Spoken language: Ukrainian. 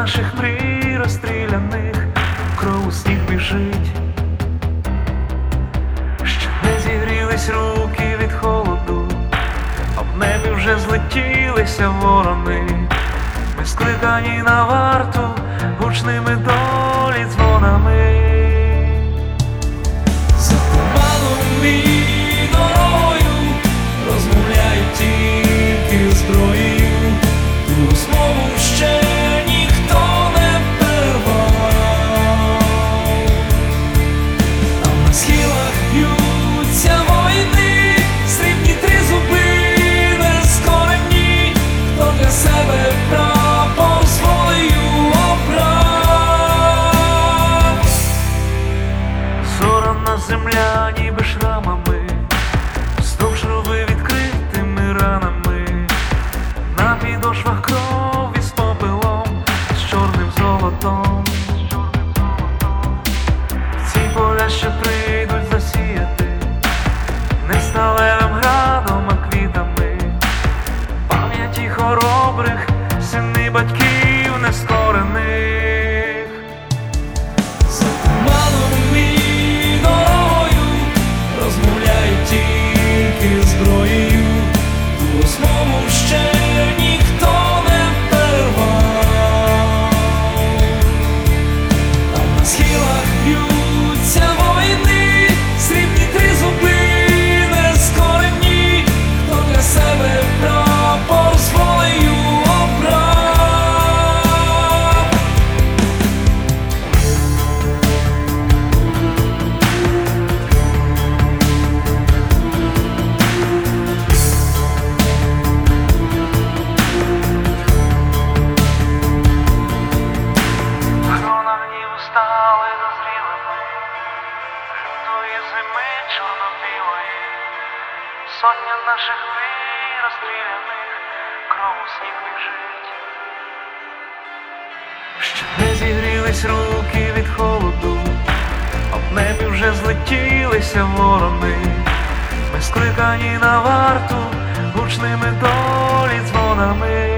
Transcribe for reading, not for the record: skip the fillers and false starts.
наших мрій розстріляних, кров у сніг біжить. Ще не зігрілись руки від холоду, а в небі вже злетілися ворони. Ми скликані на варту гучними долі дзвонами. За туманом і дорогою розмовляють тільки зброєю. Ту розмову ще ніхто не перервав. А на схилах б'ються війни, срібні тризуби нескорені. Хто для себе прапор з волею обрав. Зорана земля ніби шрамами, вздовж рови відкритими ранами. На підошвах крові з попелом, з чорним золотом. Ці поля ще прийдуть засіяти не сталевим градом, а квітами пам'яті хоробрих, сини батьків нескорених. За туманом і дорогою розмовляють тільки зброєю. Ту розмову ще ніхто не перервав. Там на схилах б'ються війни, срібні тризуби нескорені. Хто для себе прапор з волею обрав. Грона гніву стали дозрілими, лютої зими чорно-білої. Сотня наших мрій розстріляних, кров у сніг біжить. Ще не зігрілись руки від холоду, а в небі вже злетілися ворони. Ми скликані на варту гучними долі дзвонами.